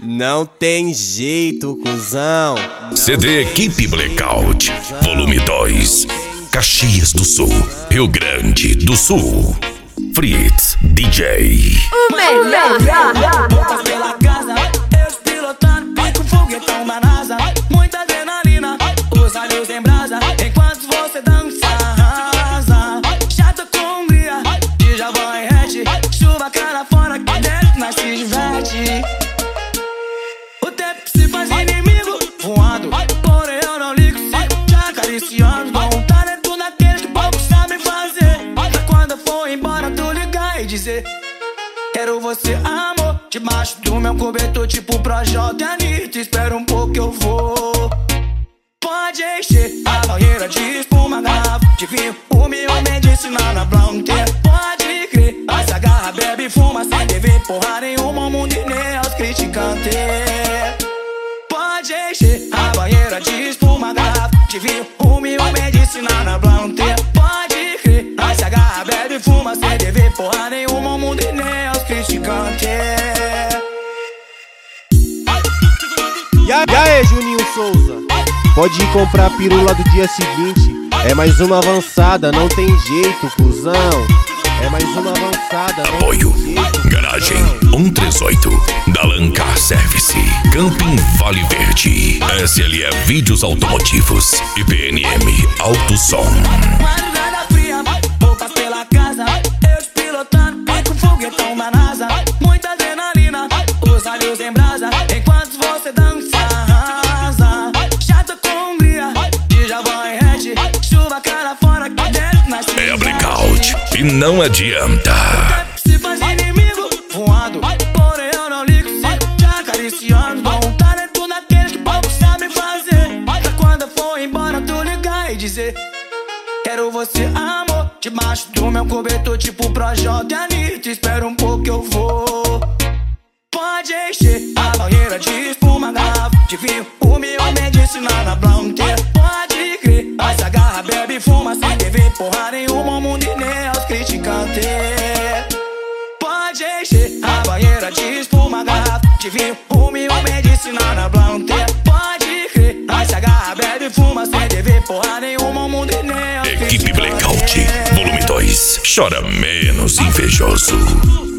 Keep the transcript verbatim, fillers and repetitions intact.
Não tem jeito, cuzão. C D Equipe Blackout, volume dois. Caxias do Sul, Rio Grande do Sul. Fritz D J. O melhor. Roupas pela casa, eu pilotando, vai com foguetão da NASA. Muita adrenalina, os olhos em brasa, enquanto você dança, arrasa. Chata com hungria, de Javão e Red, chuva cara fora, que dentro nós se diverte. O tempo se faz inimigo, voando, porém eu não ligo, sigo te acariciando. Dou um talento naqueles que poucos sabem fazer, pra quando eu for embora tu ligar e dizer: quero você, amor, debaixo do meu cobertor, tipo Projota e Anitta. Espera um pouco que eu vou. Pode encher a banheira de espuma, garrafa de vinho, o meu medicina na Blanter. Pode crer, mas se agarra, bebe, fuma, sem dever porra nenhuma, o mundo e nem aos criticantes. Pode encher a banheira de espuma, garrafa de vinho, o meu medicina na Blanter. Pode crer, mas se agarra, bebe, fuma, sem dever porra nenhuma, o mundo e nem aos criticantes. E aí, Juninho Souza? Pode ir comprar a pirula do dia seguinte. É mais uma avançada, não tem jeito, cuzão. É mais uma avançada, não Apoio tem jeito, Garagem cuzão. cento e trinta e oito da Lancar Service, Camping Vale Verde, S L E Vídeos Automotivos e P N M Alto Som. Madrugada fria, roupas pela casa, eu pilotando, vai com foguetão da NASA. Muita adrenalina, os olhos em brasa, enquanto você dança, arrasa. Chata com hungria, de Javão e Red, chuva cara fora, que dentro nós se É a diverte. Blackout e não adianta. Se faz inimigo, voando, porém eu não ligo, sigo te acariciando. Dou um talento naqueles que poucos sabem fazer, pra quando eu for embora tu ligar e dizer: quero você, amor, debaixo do meu cobertor, tipo Projota e Anitta. Espera um pouco que eu vou. Pode encher a banheira de espuma, garrafa de vinho, o meu medicina na Blanter. Pode crer, mas se agarra, bebe, fuma, sem dever porra nenhuma, o mundo e nem aos criticantes. Pode encher a banheira de espuma, garrafa de vinho, o meu medicina na Blanter. Pode crer, mas se agarra, bebe, fuma, sem dever porra nenhuma, o mundo e nem aos Equipe criticantes. Blackout, volume dois. Chora menos, invejoso.